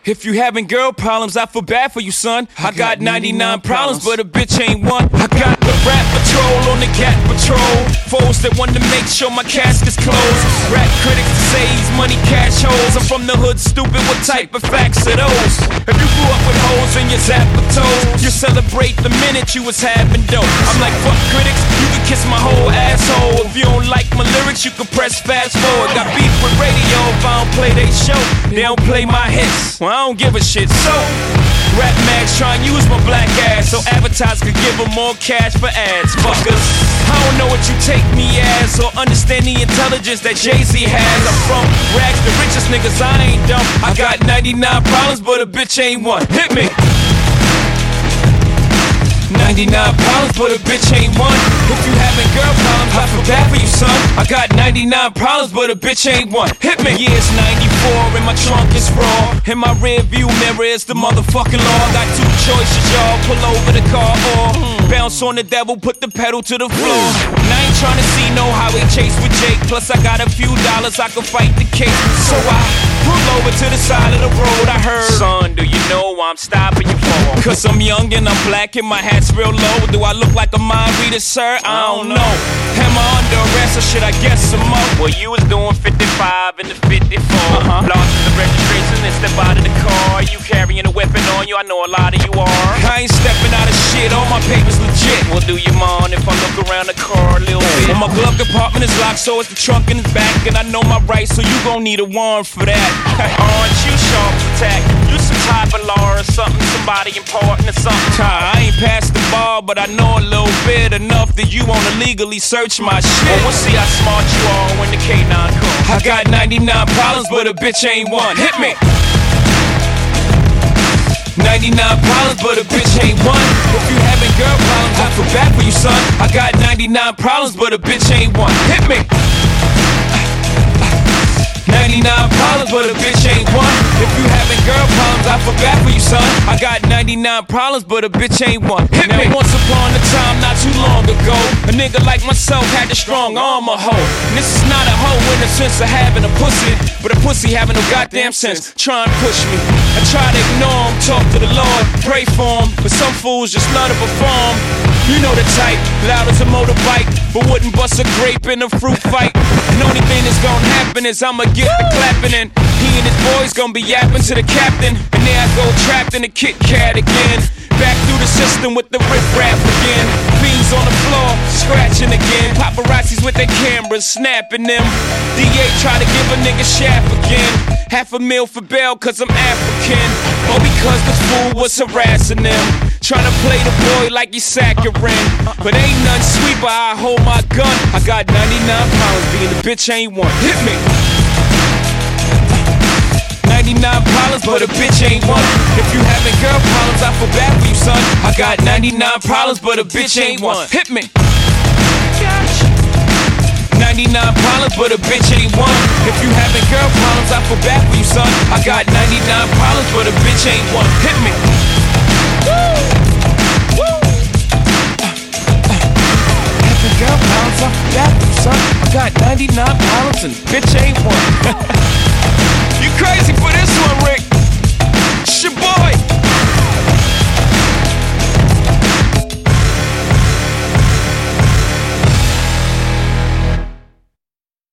If you having girl problems, I feel bad for you, son. I got 99 problems, but a bitch ain't one. I got the rap patrol on the cat patrol. Foes that want to make sure my casket's closed. Rap critics to say he's money cash holes. I'm from the hood, stupid, what type of facts are those? If you grew up with holes in your zapper toes, you celebrate the minute you was having dope. I'm like, fuck critics, you can kiss my whole asshole. If you don't like my lyrics, you can press fast forward. Got beef with radio if I don't play they show. They don't play my hits, well I don't give a shit. So, rap mags try and use my black ass so advertisers could give them more cash for ads. Fuckers, I don't know what you take me as or understand the intelligence that Jay-Z has. I'm from rags, the richest niggas, I ain't dumb. I got 99 problems, but a bitch ain't one. Hit me. 99 problems, but a bitch ain't one. If you having girl problems, I feel bad for you, son. I got 99 problems, but a bitch ain't one. Hit me. Yeah, it's 94 and my trunk is raw. In my rear view mirror is the motherfucking law. I got two choices, y'all. Pull over the car or bounce on the devil, put the pedal to the floor. And I ain't tryna see no highway chase with Jake. Plus I got a few dollars, I can fight the case. So I pull over to the side of the road. I heard, son, do you know why I'm stopping you for? Cause I'm young and I'm black and my hat's real low. Do I look like a mind reader, sir? I don't know. Am I under arrest or should I guess some more? Well, you was doing 55 in the 54. Lost the registration and step out of the car. You carrying a weapon on you, I know a lot of you are. I ain't stepping out of shit, all my papers legit. Well, do you mind if I look around the car a little bit? Well, my glove compartment is locked, so it's the trunk in the back. And I know my rights, so you gon' need a warrant for that. Aren't you sharp attack? You some type of law or something, somebody important or something. I ain't past the bar, but I know a little bit enough that you wanna legally search my shit. Well, we'll see how smart you are when the K9 comes. I got 99 problems, but a bitch ain't one. Hit me. 99 problems, but a bitch ain't one. If you having girl problems, I feel bad for you, son. I got 99 problems, but a bitch ain't one. Hit me. 99 problems, but a bitch ain't one. If you having girl problems, I feel bad for you, son. I got 99 problems, but a bitch ain't one. Hit now, me. Once upon a time, not too long ago, a nigga like myself had a strong arm, a hoe. And this is not a hoe in the sense of having a pussy, but a pussy having no goddamn sense. Try and push me. I try to ignore him, talk to the Lord, pray for him, but some fools just love to perform. You know the type, loud as a motorbike, but wouldn't bust a grape in a fruit fight. And only thing that's gonna happen is I'ma get the clapping and he and his boys gonna be yapping to the captain. And there I go trapped in a Kit Kat again. Back through the system with the rip-rap again. Beans on the floor, scratching again. Paparazzis with their cameras, snapping them. DA try to give a nigga shaft again. $500,000 for bail cause I'm African. Or because this fool was harassing them. Tryna play the boy like he's saccharine. But ain't nothing sweet but I hold my gun. I got 99 pounds, being a bitch ain't one. Hit me. 99 problems, but a bitch ain't one. If you having girl problems, I feel bad for you, son. I got 99 problems, but a bitch ain't one. Hit me. 99 problems, but a bitch ain't one. If you having girl problems, I feel bad for you, son. I got 99 problems, but a bitch ain't one. Hit me. Having girl problems, I feel bad for you, son. I got 99 problems and bitch ain't one. You crazy for this one, Rick? It's your boy.